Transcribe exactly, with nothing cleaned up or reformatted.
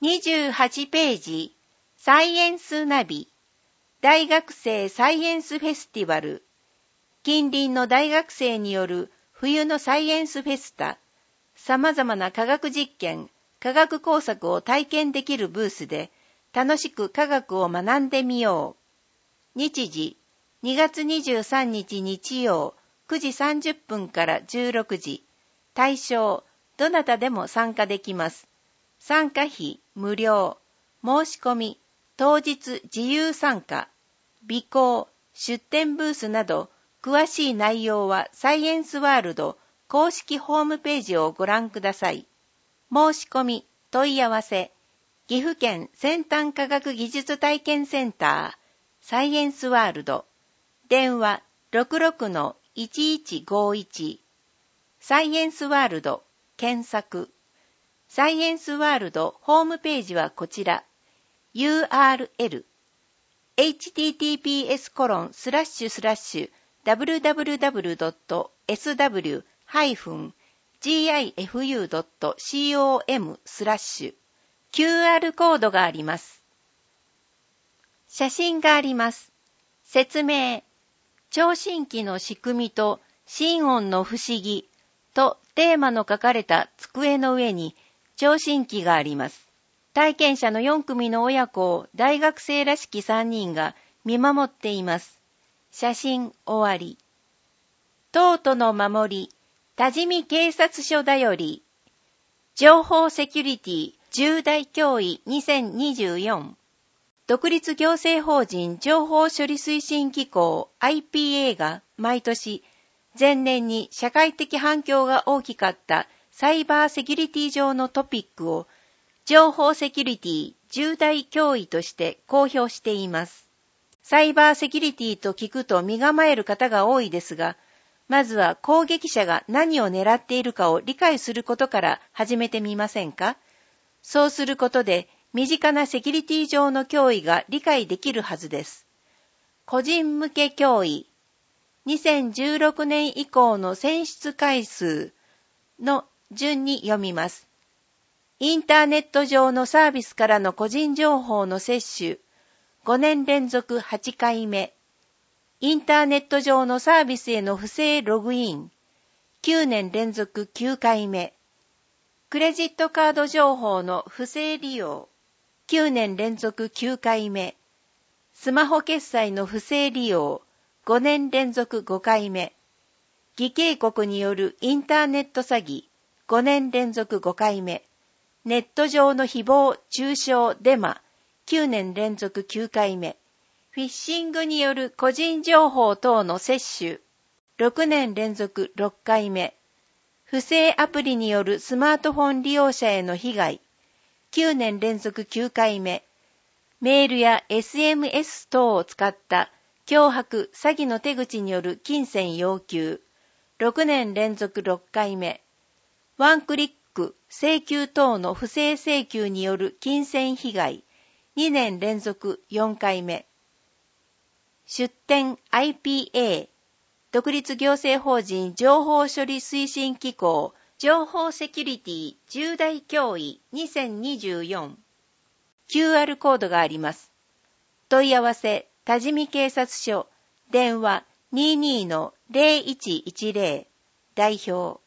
にじゅうはちページ、サイエンスナビ、大学生サイエンスフェスティバル、近隣の大学生による冬のサイエンスフェスタ、様々な科学実験、科学工作を体験できるブースで、楽しく科学を学んでみよう。日時、にがつにじゅうさんにち日曜、くじさんじゅっぷんからじゅうろくじ。対象、どなたでも参加できます。参加費無料。申し込み、当日自由参加。備考、出展ブースなど、詳しい内容はサイエンスワールド公式ホームページをご覧ください。申し込み、問い合わせ、岐阜県先端科学技術体験センター、サイエンスワールド、電話 ろくろくのいちいちごいち、サイエンスワールド、検索。サイエンスワールドホームページはこちら。ユーアールエル、エイチティーティーピーエスコロンスラッシュスラッシュダブリューダブリューダブリュードットエスダブリューハイフンジーアイエフユードットコムスラッシュ キューアール コードがあります。写真があります。説明。聴診器の仕組みと心音の不思議とテーマの書かれた机の上に聴診器があります。体験者のよんくみの親子を大学生らしきさんにんが見守っています。写真終わり。東都の守り、多治見警察署だより、情報セキュリティ重大脅威にせんにじゅうよん、独立行政法人情報処理推進機構 アイピーエー が毎年、前年に社会的反響が大きかったサイバーセキュリティ上のトピックを情報セキュリティ重大脅威として公表しています。サイバーセキュリティと聞くと身構える方が多いですが、まずは攻撃者が何を狙っているかを理解することから始めてみませんか？そうすることで身近なセキュリティ上の脅威が理解できるはずです。個人向け脅威。にせんじゅうろくねん以降の選出回数の順に読みます。インターネット上のサービスからの個人情報の摂取、ごねん連続はちかいめ。インターネット上のサービスへの不正ログイン、きゅうねん連続きゅうかいめ。クレジットカード情報の不正利用、きゅうねん連続きゅうかいめ。スマホ決済の不正利用、ごねん連続ごかいめ。偽警告によるインターネット詐欺、ごねん連続ごかいめ。ネット上の誹謗、中傷、デマ、きゅうねん連続きゅうかいめ。フィッシングによる個人情報等の摂取、ろくねん連続ろっかいめ。不正アプリによるスマートフォン利用者への被害、きゅうねん連続きゅうかいめ。メールや エスエムエス 等を使った脅迫、詐欺の手口による金銭要求、ろくねん連続ろっかいめ。ワンクリック、請求等の不正請求による金銭被害、にねん連続よんかいめ。出展 アイピーエー、独立行政法人情報処理推進機構情報セキュリティ重大脅威にせんにじゅうよん。キューアール コードがあります。問い合わせ、多治見警察署、電話 にじゅうにのゼロいちいちゼロ、代表。